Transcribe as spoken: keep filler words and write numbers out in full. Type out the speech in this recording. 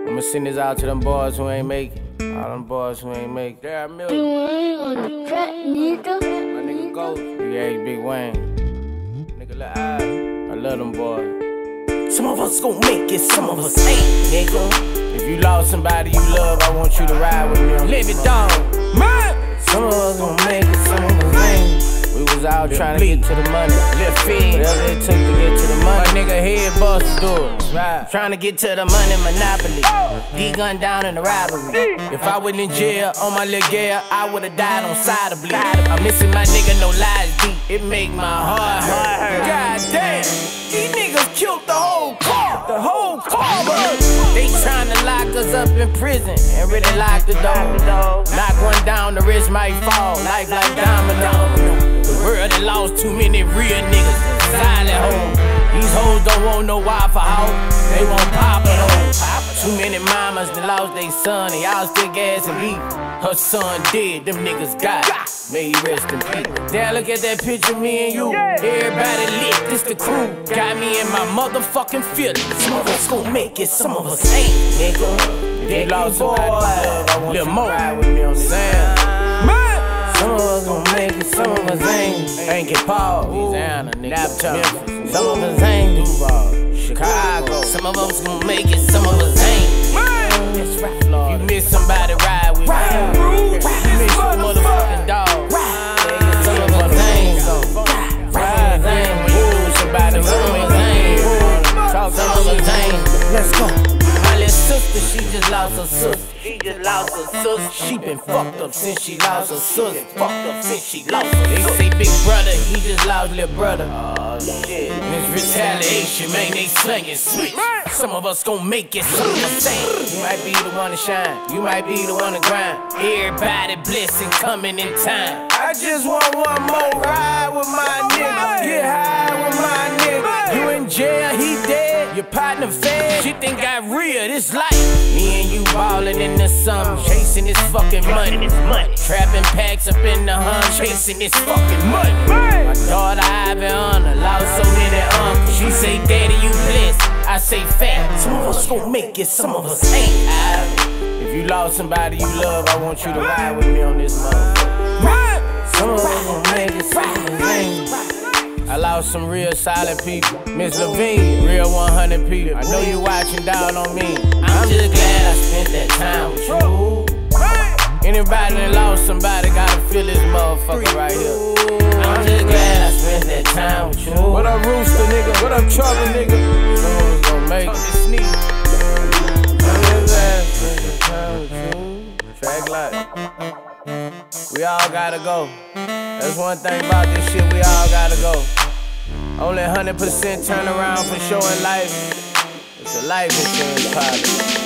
I'ma send this out to them boys who ain't make it. All them boys who ain't make it. There are millions. You ain't on the track, nigga. My nigga Ghost. Big H, Big Wayne. Nigga Lil I. I love them boys. Some of us gon' make it, some of us ain't, nigga. If you lost somebody you love, I want you to ride with me on Live it down, man. Some of us gon' make it, some of us ain't. We was out trying to get to the money. Lift feed, whatever it took to get to the money. My nigga head bust doors, right. Trying to get to the money, monopoly. D gun down in the robbery. If I was in jail on my little girl, I would've died on side of bleed. I'm missing my nigga, no lies deep. It make my heart hurt. God damn, these niggas killed the whole car, the whole car. They trying to lock us up in prison and really lock the door. Knock one down, the rest might fall. Life like domino. The world that lost too many real niggas silent hoes. These hoes don't want no Wi-Fi hoe, they want Papa though. Too many mamas that lost they son and y'all still gas and beat. Her son dead, them niggas got it. May he rest in peace. Now look at that picture, me and you. Everybody lit, this the crew. Got me in my motherfucking feelings. Some of us gon' make it, some of us ain't, nigga. If you lost somebody you love, I want you to ride with me on this sand. Some of us gon' make it, some of us ain't. Ain't get Paul, Louisiana, nigga. Some of us ain't. Duval, Chicago. Some of us gon' make it, some of us ain't. That's right, Florida. If you miss somebody, ride with me. You miss your motherfucking dog. Some of us ain't. Ride, ain't. When you lose somebody, some of us ain't. Talk some of us ain't. Let's go. My little sister, she just lost her sister. She just lost her sister. She been fucked up since she lost her sister. Fucked up since she lost her sister. They say big brother, he just lost little brother. Oh shit. And it's retaliation, man, they slinging switch. Some of us gon' make it, some of us ain't. You might be the one to shine, you might be the one to grind. Everybody blessing coming in time. I just want one more ride with my nigga. Get high with my nigga. You in jail, he dead. Your partner fed. Shit done got real, this life. Me and you ballin' in the summer, chasing this fucking money. Trapping packs up in the hun, chasing this fucking money. My daughter Iviana lost so many uncles. She say, Daddy, you blessed. I say, fat. Some of us gon' make it, some of us ain't. If you lost somebody you love, I want you to ride with me on this motherfucker. Some of us gon' make it, some of us ain't. I lost some real solid people. Miss Levine, real one hundred people. I know you watching down on me. I'm just glad I spent that time with you. Anybody that lost somebody gotta feel this motherfucker right here. I'm just glad I spent that time with you. What up, Rooster, nigga? What up, Trouble, nigga? Some of us gon' make it. I'm just glad I spent that time with you. Track life. We all gotta go. That's one thing about this shit, we all gotta go. Only one hundred percent turnaround for sure in life. It's a life insurance policy.